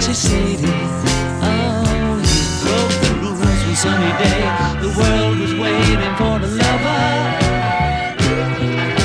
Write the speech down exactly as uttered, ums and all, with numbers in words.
sexy Sadie. Oh, you broke the rules one sunny day. The world was waiting for the love